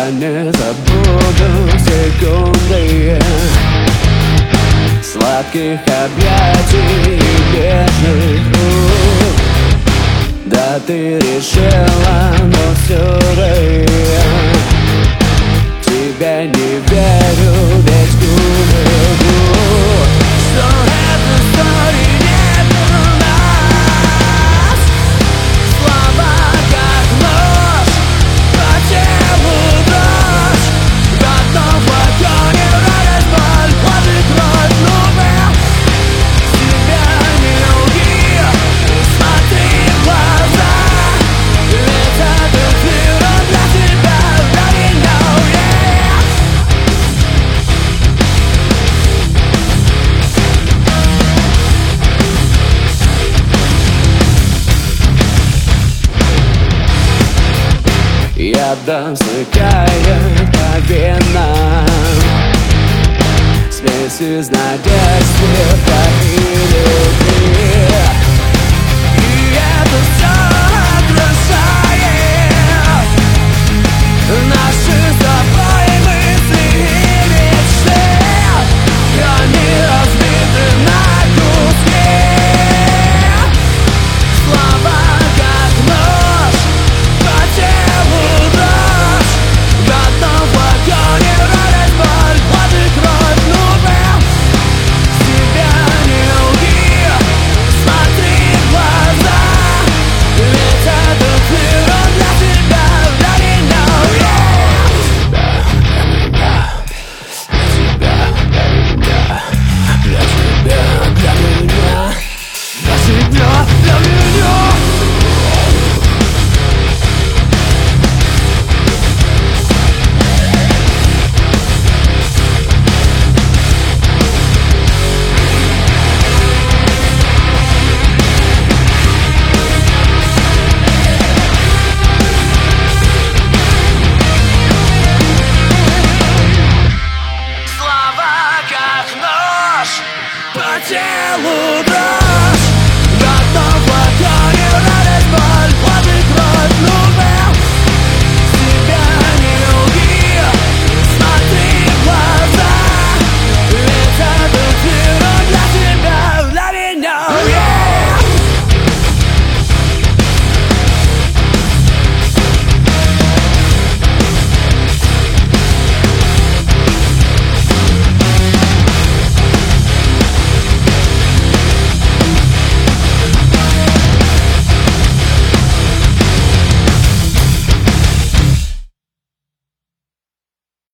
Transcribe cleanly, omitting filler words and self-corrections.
не забуду секунды сладких объятий и нежных рук. Да ты решила, но все же я тебя не верю, ведь люблю. Что эта история не про нас. Слова как нож по телу дрожь. В одном флаконе радость, боль, вот и кровь. Ну себя не лги, смотри в глаза. Ведь этот мир он для тебя, I know, yeah. Ядом стекает по венам смесь из надежд, света и любви. И это все.